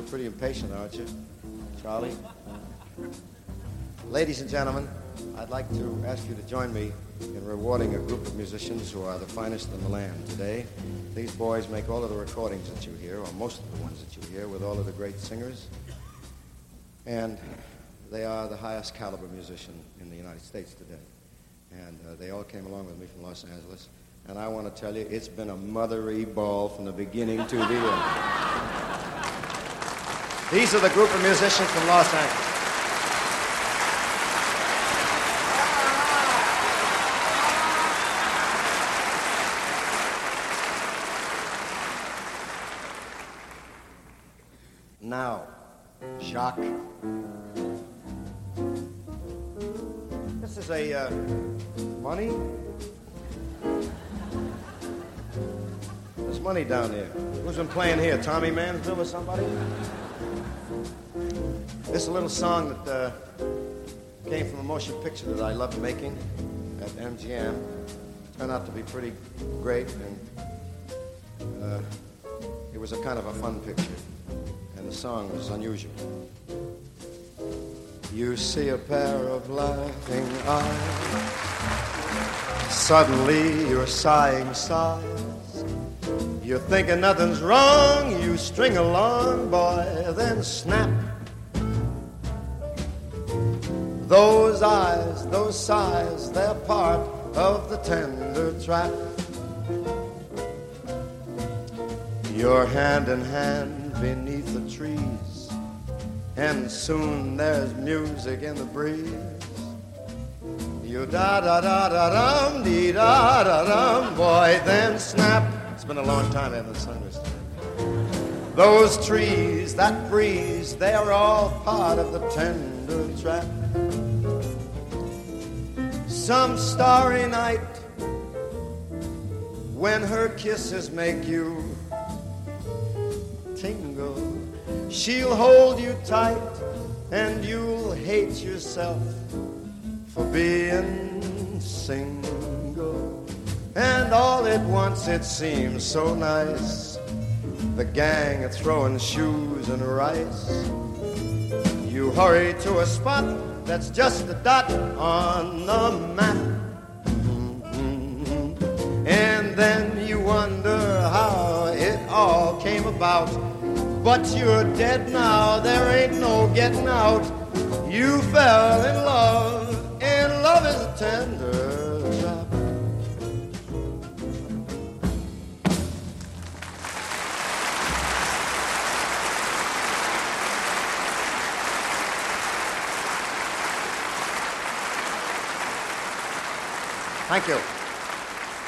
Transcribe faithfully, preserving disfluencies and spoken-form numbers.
pretty impatient, aren't you, Charlie? Ladies and gentlemen, I'd like to ask you to join me in rewarding a group of musicians who are the finest in the land today. These boys make all of the recordings that you hear, or most of the ones that you hear, with all of the great singers. And they are the highest caliber musician in the United States today. And uh, they all came along with me from Los Angeles. And I want to tell you, it's been a mothery ball from the beginning to the end. These are the group of musicians from Los Angeles. Now, Jacques. This is a uh, money. There's money down there. Who's been playing here? Tommy Mansville or somebody? This is a little song that uh, came from a motion picture that I loved making at M G M. Turned out to be pretty great, and uh, it was a kind of a fun picture. And the song was unusual. You see a pair of laughing eyes. Suddenly you're sighing sighs. You're thinking nothing's wrong. You string along, boy, then snap. Those eyes, those sighs, they're part of the tender trap. You're hand in hand beneath the trees, and soon there's music in the breeze. You da-da-da-da-dum, dee-da-da-dum, boy, then snap. It's been a long time I haven't sung this time. Those trees, that breeze, they're all part of the tender trap. Some starry night, when her kisses make you tingle, she'll hold you tight and you'll hate yourself for being single. And all at once it seems so nice, the gang are throwing shoes and rice. You hurry to a spot that's just a dot on the map. Mm-hmm. And then you wonder how it all came about. But you're dead now, there ain't no getting out. You fell in love, and love is a tender trap. Thank you.